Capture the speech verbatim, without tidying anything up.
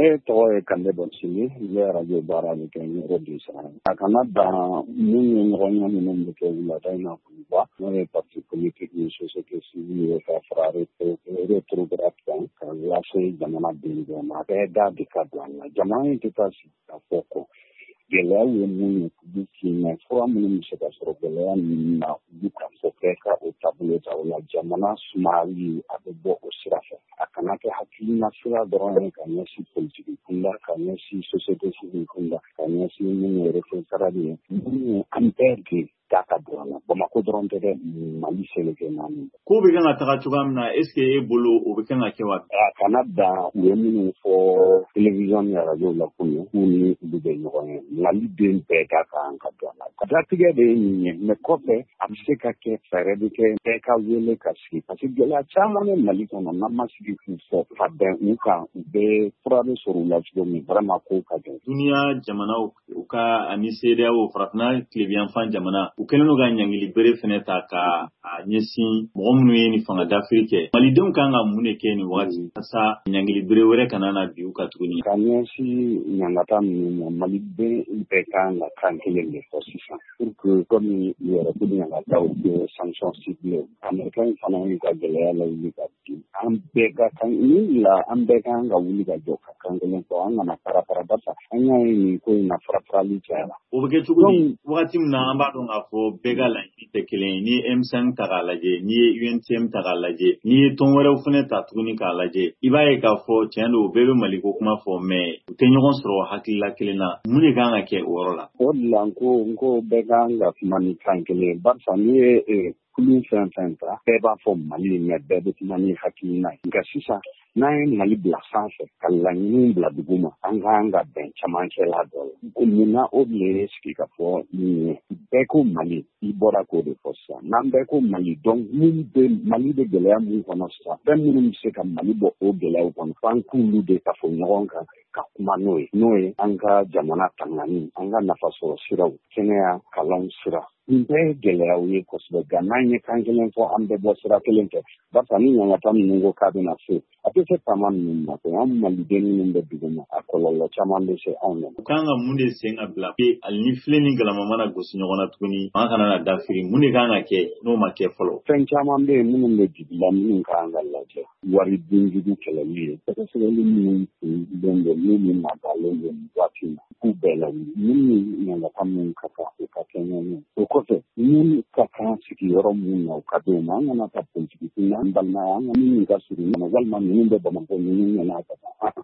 Ne tɔgɔ ye Kande Bonsili, n bɛ radio baara de kɛ ni yɔrɔ de sara. A kana dan min ye ɲɔgɔnye minnu bɛ kɛ wulada in na Kuliba, n'o ye parti politique ni société civile ye ka fara rétrograde kan ka lase jamanaden bɛɛ ma. Bɛɛ da de ka don an na. Jamana in tɛ taa sigi ka fɔ ko gɛlɛya ye mun ye k'olu k'i mɛn fura minnu bɛ se ka sɔrɔ gɛlɛya ninnu na olu ka fɔ bɛɛ ka o taabolo ta o la jamana sumayali a bɛ bɔ o sira fɛ. A kana kɛ hakilina sira dɔrɔn ye ka ɲɛsin politiki kunda ka ɲɛsin société civile kunda ka ɲɛsin minnu ye référendum ye minnu an bɛɛ de da ka don a la Bamakɔ dɔrɔn tɛ dɛ Mali seleke naani. Ko bɛ kan ka taga cogoya min na est ce que e bolo o bɛ kan ka kɛ wa? A kana dan u ye minnu fɔ télévision ni radio la kunun k'u ni olu bɛ ɲɔgɔn ye Mali den bɛɛ ka kan ka don a la. Datigɛ de ye nin ye mais kɔfɛ a bɛ se ka kɛ fɛɛrɛ bɛ kɛ bɛɛ ka wele ka sigi parce que gɛlɛya caman bɛ Mali kɔnɔ n'an ma sigi k'u fɔ ka bɛn u kan u bɛ fura bɛ sɔrɔ u la cogo min vraiment ko ka gɛlɛn. Duniya jamanaw u ka ani C E D E A O farafinna tilebiyanfan jamana u kɛlen don ka ɲangili bere fɛnɛ ta ka a ɲɛsin mɔgɔ minnu ye nin fanga dafiri kɛ malidenw kan ka mun de kɛ nin wagati kasa ɲangili bere wɛrɛ kana na bi u ka tuguni ka ɲɛsin ɲangata ninnu ma maliden bɛɛ kan ka kan kelen de fɔ sisan pour que comme yɛrɛ ko ɲangataw kɛ sanction ciblée américain fana y'u ka gɛlɛya la wuli ka di an bɛɛ ka kan ni la an bɛɛ kan ka wuli ka jɔ ka kan kelen fɔ an kana parapara basa an y'a ye nin ko in na farafarali cayara o bɛ kɛ cogo di wagati min na an b'a dɔn k'a fɔ bɛɛ ka laɲini tɛ kelen ye ni ye M cinq ta k'a lajɛ ni ye U N T M ta k'a lajɛ ni ye tɔn wɛrɛw fɛnɛ ta tuguni k'a lajɛ i b'a ye k'a fɔ tiɲɛ don u bɛɛ bɛ Mali ko kuma fɔ mais u tɛ ɲɔgɔn sɔrɔ hakilila kelen na mun de kan ka kɛ o yɔrɔ la o de la n ko n ko bɛɛ kan ka kuma ni kan kelen ye barisa n'i ye kulu fɛn fɛn ta bɛɛ b'a fɔ Mali mais bɛɛ bɛ kuma ni hakilina ye nka sisan n'an ye Mali bila sanfɛ ka laɲiniw bila dugu ma an k'an ka bɛn camancɛla dɔ la munna o de ye sigi ka fɔ nin ye bɛɛ ko Mali i bɔra k'o de fɔ sisan n'an bɛɛ ko Mali donc mun bɛ Mali bɛ gɛlɛya mun kɔnɔ sisan fɛn minnu bɛ se ka Mali bɔ o gɛlɛyaw kɔnɔ f'an k'olu de ta fɔ ɲɔgɔn kan ka kuma n'o ye n'o ye an ka jamana tangani an ka nafasɔrɔ siraw kɛnɛya kalanw sira nin bɛɛ ye gɛlɛyaw ye kosɛbɛ nka n'an ye kan kelen fɔ an bɛɛ bɔ sira kelen fɛ barisa ni ɲangata ninnu ko k'a bɛna se a tɛ se taama ninnu ma fɛ an maliden minnu bɛ dugu ma a kɔlɔlɔ caman bɛ se anw ma. U kan ka mun de sen ka bila pe hali ni filen ni galama mana gosi ɲɔgɔn na tuguni an kana na dafiri mun de kan ka kɛ n'o ma kɛ fɔlɔ. Fɛn caman bɛ yen minnu bɛ jigi la minnu kan ka lajɛ wari dunjugu kɛlɛli ye sɛgɛsɛgɛli minnu tun bɛ n'olu natalen ye waati ma k'u bɛɛ lawuli minnu ɲangata minnu ka kan u ka kɛ ɲɔgɔn o kɔfɛ minnu ka kan sigiyɔrɔ minnu na u ka d'o ma an kana taa politiki kun na an balimaya an ka minnu ka surun ɲɔgɔn walima minnu bɛ Bamakɔ minnu ɲɛna ka taa